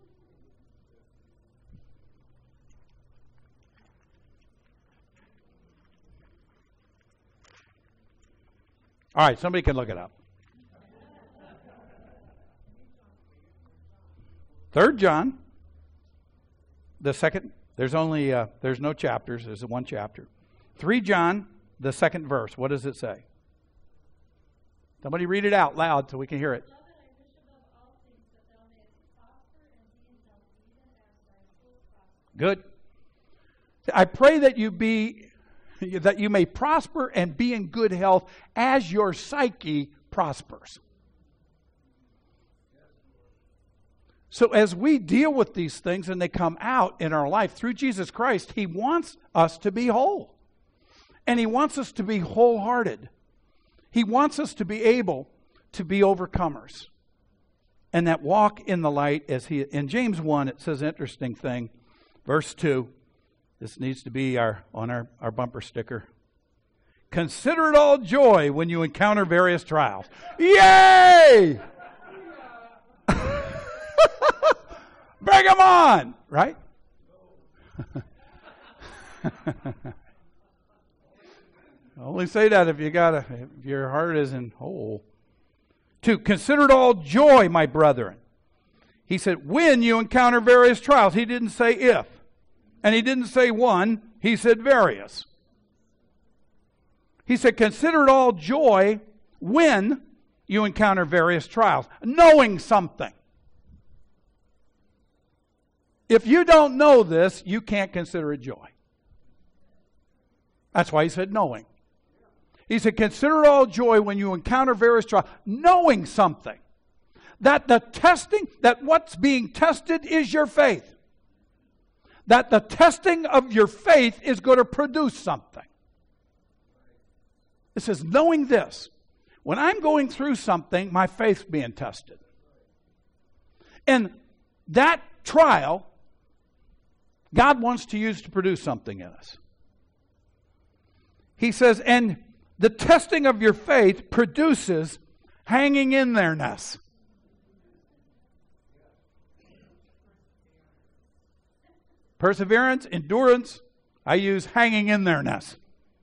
All right, somebody can look it up. 3 John, the second, there's no chapters, there's one chapter. 3 John, the second verse, what does it say? Somebody read it out loud so we can hear it. Good. I pray that you may prosper and be in good health as your psyche prospers. So as we deal with these things and they come out in our life through Jesus Christ, He wants us to be whole. And He wants us to be wholehearted. He wants us to be able to be overcomers. And that walk in the light as He... In James 1, it says an interesting thing. Verse 2. This needs to be on our bumper sticker. Consider it all joy when you encounter various trials. Yay! Bring them on! Right? Only say that if your heart isn't whole. 2, consider it all joy, my brethren. He said, when you encounter various trials. He didn't say if. And He didn't say one. He said various. He said, consider it all joy when you encounter various trials. Knowing something. If you don't know this, you can't consider it joy. That's why He said knowing. He said, consider it all joy when you encounter various trials. Knowing something. That what's being tested is your faith. That the testing of your faith is going to produce something. It says, knowing this. When I'm going through something, my faith's being tested. And that trial, God wants to use to produce something in us. He says, and the testing of your faith produces hanging in there-ness. Perseverance, endurance, I use hanging in there-ness.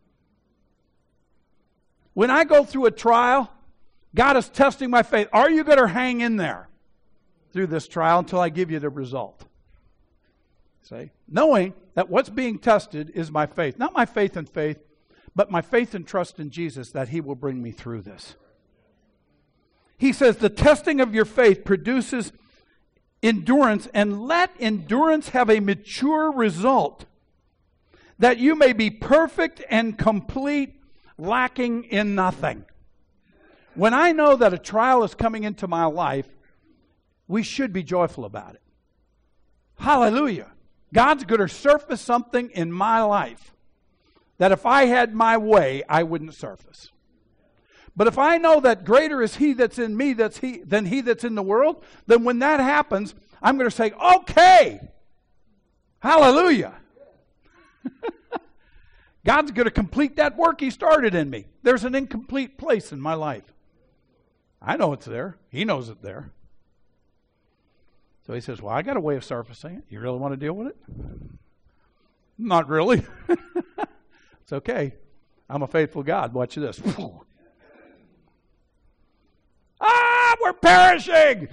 When I go through a trial, God is testing my faith. Are you going to hang in there through this trial until I give you the result? See? Knowing that what's being tested is my faith. Not my faith in faith, but my faith and trust in Jesus that He will bring me through this. He says, the testing of your faith produces endurance, and let endurance have a mature result, that you may be perfect and complete, lacking in nothing. When I know that a trial is coming into my life, we should be joyful about it. Hallelujah. God's going to surface something in my life that if I had my way, I wouldn't surface. But if I know that greater is He that's in me than he that's in the world, then when that happens, I'm going to say, okay, hallelujah. God's going to complete that work He started in me. There's an incomplete place in my life. I know it's there. He knows it's there. So He says, well, I got a way of surfacing it. You really want to deal with it? Not really. It's okay. I'm a faithful God. Watch this. We're perishing.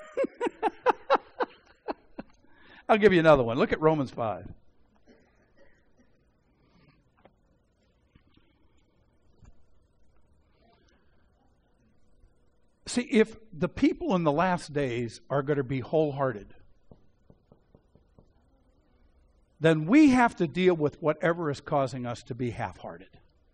I'll give you another one. Look at Romans 5. See, if the people in the last days are going to be wholehearted, then we have to deal with whatever is causing us to be half-hearted.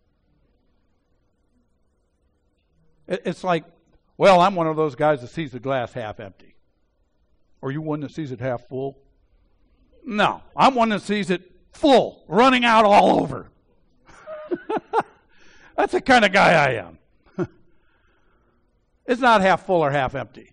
It's like, well, I'm one of those guys that sees the glass half empty. Or you one that sees it half full? No, I'm one that sees it full, running out all over. That's the kind of guy I am. It's not half full or half empty.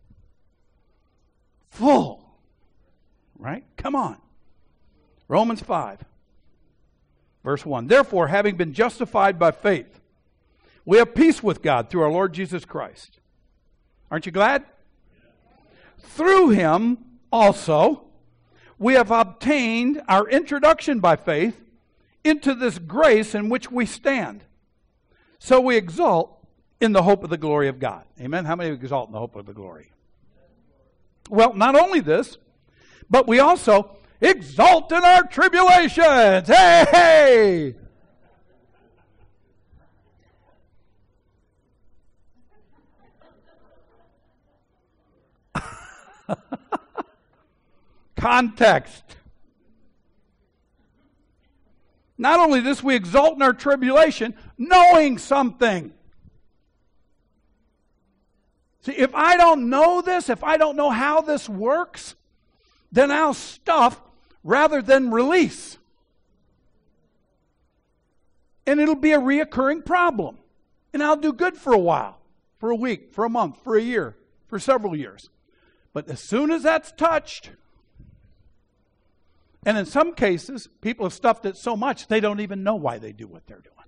Full. Right? Come on. Romans 5, verse 1. Therefore, having been justified by faith, we have peace with God through our Lord Jesus Christ. Aren't you glad? Through Him also, we have obtained our introduction by faith into this grace in which we stand. So we exult in the hope of the glory of God. Amen? How many exalt in the hope of the glory? Well, not only this, but we also exult in our tribulations. Hey, hey! Context. Not only this, we exult in our tribulation, knowing something. See, if I don't know this, if I don't know how this works, then I'll stuff rather than release. And it'll be a reoccurring problem. And I'll do good for a while, for a week, for a month, for a year, for several years. But as soon as that's touched, and in some cases, people have stuffed it so much they don't even know why they do what they're doing.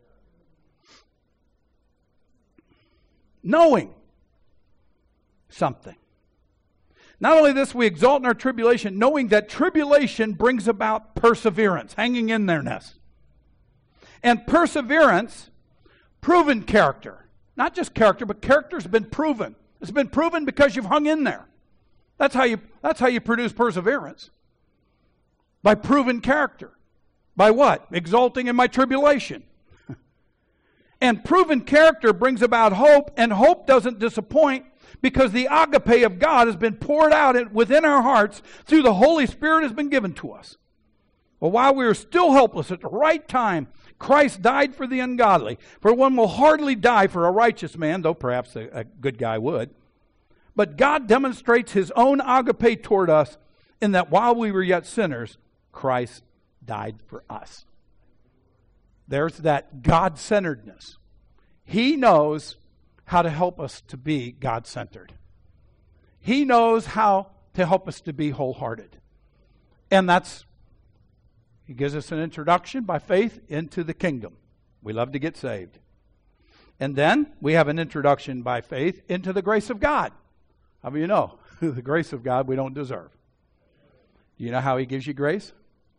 Knowing something. Not only this, we exalt in our tribulation, knowing that tribulation brings about perseverance, hanging in there-ness. And perseverance, proven character. Not just character, but character's been proven. It's been proven because you've hung in there. That's how you produce perseverance. By proven character. By what? Exalting in my tribulation. And proven character brings about hope, and hope doesn't disappoint because the agape of God has been poured out within our hearts through the Holy Spirit has been given to us. Well, while we are still helpless, at the right time, Christ died for the ungodly. For one will hardly die for a righteous man, though perhaps a good guy would. But God demonstrates His own agape toward us in that while we were yet sinners, Christ died for us. There's that God-centeredness. He knows how to help us to be God-centered. He knows how to help us to be wholehearted. And He gives us an introduction by faith into the kingdom. We love to get saved. And then we have an introduction by faith into the grace of God. How do you know? The grace of God we don't deserve. Do you know how He gives you grace?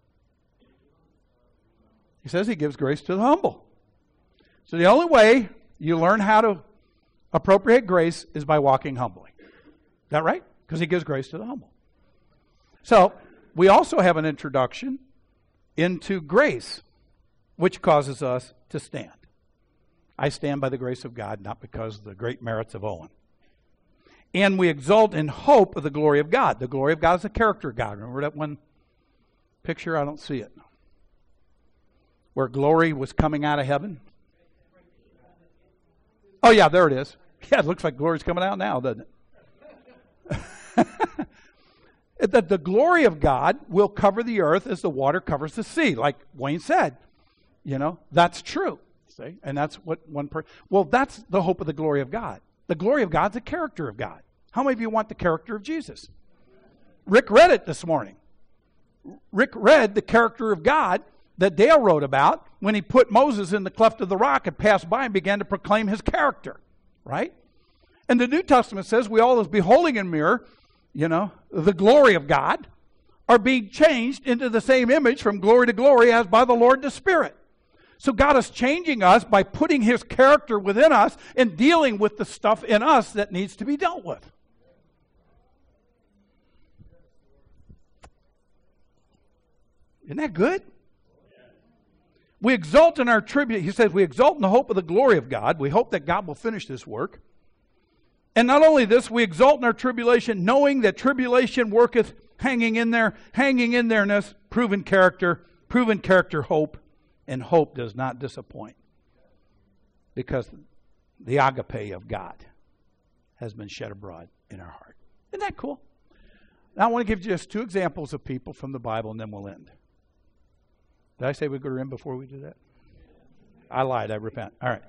He says He gives grace to the humble. So the only way you learn how to appropriate grace is by walking humbly. Is that right? Because He gives grace to the humble. So we also have an introduction into grace, which causes us to stand. I stand by the grace of God, not because of the great merits of Owen. And we exult in hope of the glory of God. The glory of God is the character of God. Remember that one picture? I don't see it. Where glory was coming out of heaven? Oh, yeah, there it is. Yeah, it looks like glory's coming out now, doesn't it? That the glory of God will cover the earth as the water covers the sea. Like Wayne said, that's true. See? And that's what well, that's the hope of the glory of God. The glory of God's the character of God. How many of you want the character of Jesus? Rick read it this morning. Rick read the character of God that Dale wrote about when he put Moses in the cleft of the rock and passed by and began to proclaim his character. Right? And the New Testament says we all, as beholding in a mirror, the glory of God, are being changed into the same image from glory to glory as by the Lord the Spirit. So God is changing us by putting His character within us and dealing with the stuff in us that needs to be dealt with. Isn't that good? We exult in our tribute. He says we exult in the hope of the glory of God. We hope that God will finish this work. And not only this, we exult in our tribulation, knowing that tribulation worketh hanging in there-ness, proven character, hope, and hope does not disappoint. Because the agape of God has been shed abroad in our heart. Isn't that cool? Now I want to give you just two examples of people from the Bible and then we'll end. Did I say we'd go to end before we do that? I lied, I repent. All right.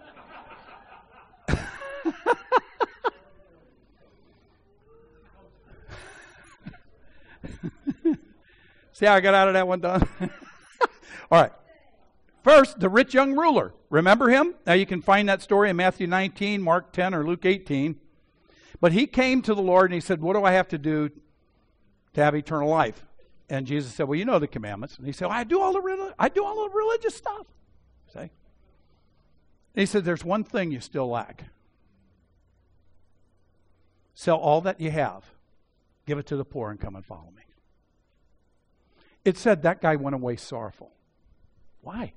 See how I got out of that one, Don? All right. First, the rich young ruler. Remember him? Now you can find that story in Matthew 19, Mark 10, or Luke 18. But he came to the Lord and he said, what do I have to do to have eternal life? And Jesus said, well, you know the commandments. And he said, well, I do all the religious stuff. See? And he said, there's one thing you still lack. Sell all that you have. Give it to the poor and come and follow me. It said that guy went away sorrowful. Why?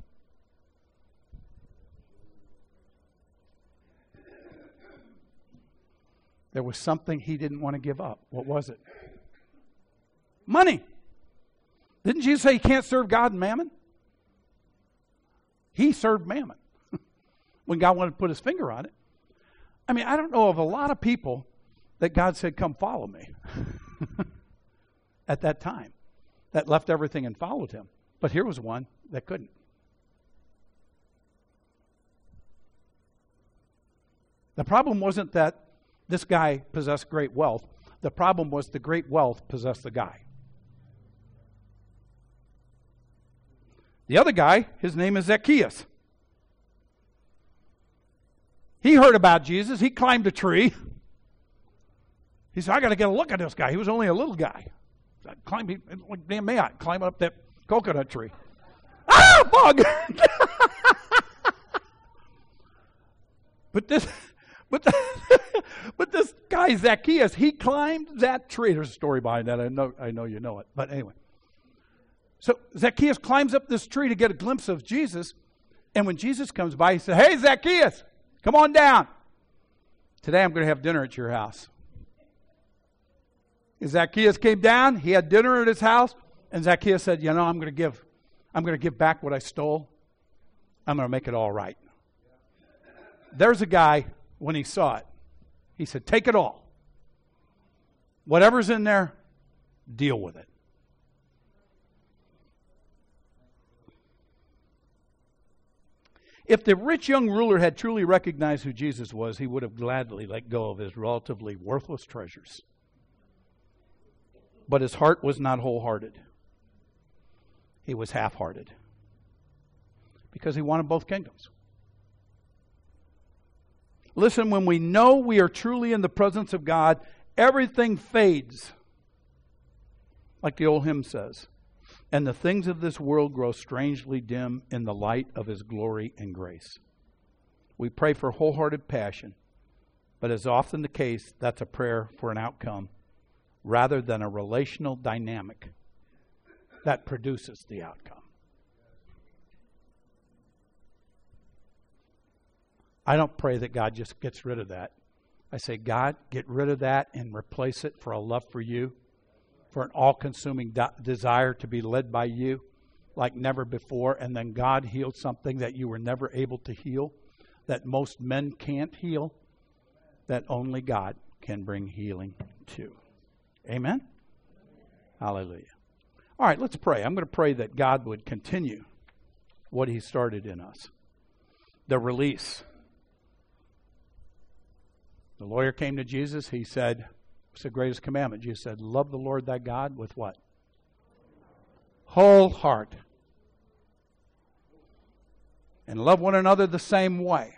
There was something he didn't want to give up. What was it? Money. Didn't Jesus say you can't serve God and mammon? He served mammon when God wanted to put his finger on it. I mean, I don't know of a lot of people that God said, come follow me at that time, that left everything and followed him. But here was one that couldn't. The problem wasn't that this guy possessed great wealth. The problem was the great wealth possessed the guy. The other guy, his name is Zacchaeus. He heard about Jesus. He climbed a tree. He said, I got to get a look at this guy. He was only a little guy. Like damn man, climb up that coconut tree. Ah, bug! But this guy Zacchaeus, he climbed that tree. There's a story behind that. I know you know it. But anyway. So Zacchaeus climbs up this tree to get a glimpse of Jesus. And when Jesus comes by, he said, hey, Zacchaeus, come on down. Today I'm going to have dinner at your house. And Zacchaeus came down. He had dinner at his house. And Zacchaeus said, you know, I'm going to give back what I stole. I'm going to make it all right. There's a guy, when he saw it, he said, take it all. Whatever's in there, deal with it. If the rich young ruler had truly recognized who Jesus was, he would have gladly let go of his relatively worthless treasures. But his heart was not wholehearted. He was half-hearted. Because he wanted both kingdoms. Listen, when we know we are truly in the presence of God, everything fades. Like the old hymn says. And the things of this world grow strangely dim in the light of his glory and grace. We pray for wholehearted passion, but as often the case, that's a prayer for an outcome rather than a relational dynamic that produces the outcome. I don't pray that God just gets rid of that. I say, God, get rid of that and replace it for a love for you, for an all-consuming desire to be led by you like never before, and then God healed something that you were never able to heal, that most men can't heal, that only God can bring healing to. Amen? Hallelujah. All right, let's pray. I'm going to pray that God would continue what he started in us. The release. The lawyer came to Jesus. He said, what's the greatest commandment? Jesus said, love the Lord thy God with what? Whole heart. And love one another the same way.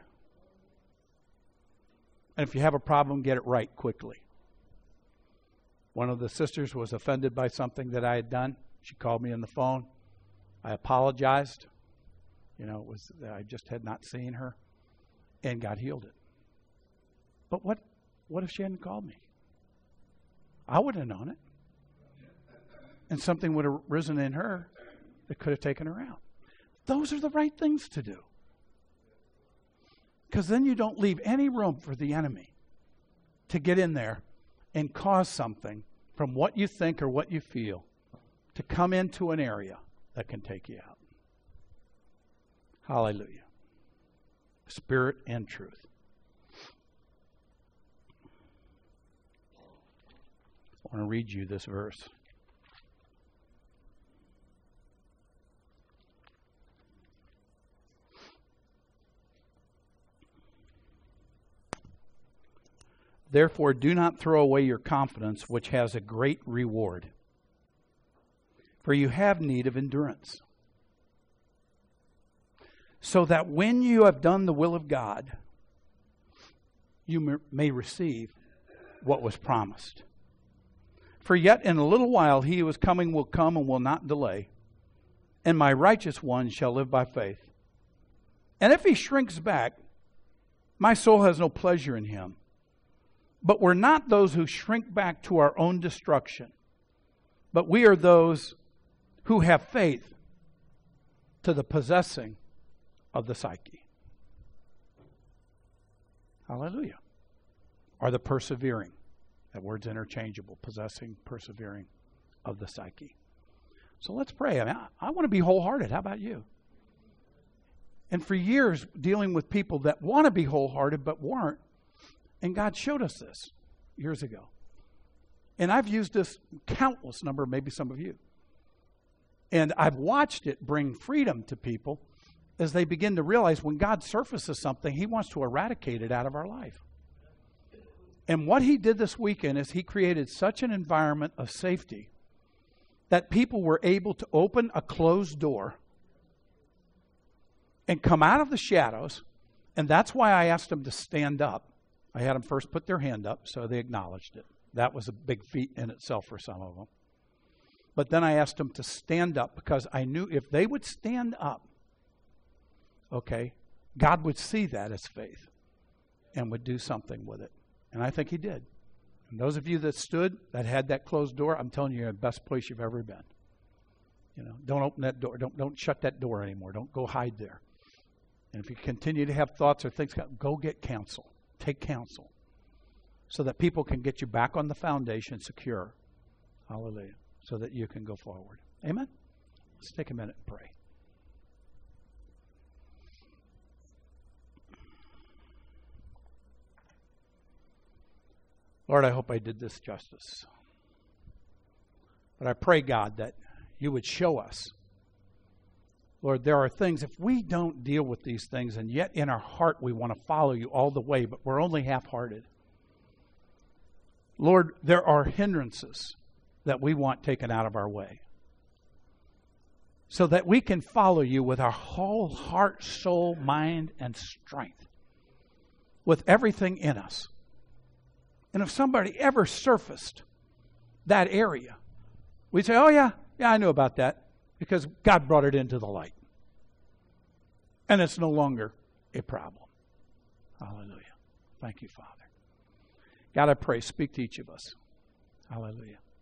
And if you have a problem, get it right quickly. One of the sisters was offended by something that I had done. She called me on the phone. I apologized. I just had not seen her. And God healed it. But what if she hadn't called me? I would have known it. And something would have risen in her that could have taken her out. Those are the right things to do. Because then you don't leave any room for the enemy to get in there and cause something from what you think or what you feel to come into an area that can take you out. Hallelujah. Spirit and truth. I want to read you this verse. Therefore, do not throw away your confidence, which has a great reward. For you have need of endurance. So that when you have done the will of God, you may receive what was promised. For yet in a little while he who is coming will come and will not delay. And my righteous one shall live by faith. And if he shrinks back, my soul has no pleasure in him. But we're not those who shrink back to our own destruction, but we are those who have faith to the possessing of the psyche. Hallelujah. Or the persevering. That word's interchangeable. Possessing, persevering of the psyche. So let's pray. I want to be wholehearted. How about you? And for years, dealing with people that want to be wholehearted but weren't. And God showed us this years ago. And I've used this countless number, maybe some of you. And I've watched it bring freedom to people as they begin to realize when God surfaces something, He wants to eradicate it out of our life. And what He did this weekend is He created such an environment of safety that people were able to open a closed door and come out of the shadows. And that's why I asked them to stand up. I had them first put their hand up so they acknowledged it. That was a big feat in itself for some of them. But then I asked them to stand up because I knew if they would stand up, okay, God would see that as faith and would do something with it. And I think He did. And those of you that stood, that had that closed door, I'm telling you, you're in the best place you've ever been. You know, don't open that door. Don't shut that door anymore. Don't go hide there. And if you continue to have thoughts or things, go get counsel. Take counsel so that people can get you back on the foundation secure. Hallelujah. So that you can go forward. Amen? Let's take a minute and pray. Lord, I hope I did this justice. But I pray, God, that You would show us. Lord, there are things, if we don't deal with these things, and yet in our heart we want to follow You all the way, but we're only half-hearted. Lord, there are hindrances that we want taken out of our way so that we can follow You with our whole heart, soul, mind, and strength, with everything in us. And if somebody ever surfaced that area, we'd say, oh yeah, I knew about that because God brought it into the light. And it's no longer a problem. Hallelujah. Thank You, Father. God, I pray, speak to each of us. Hallelujah.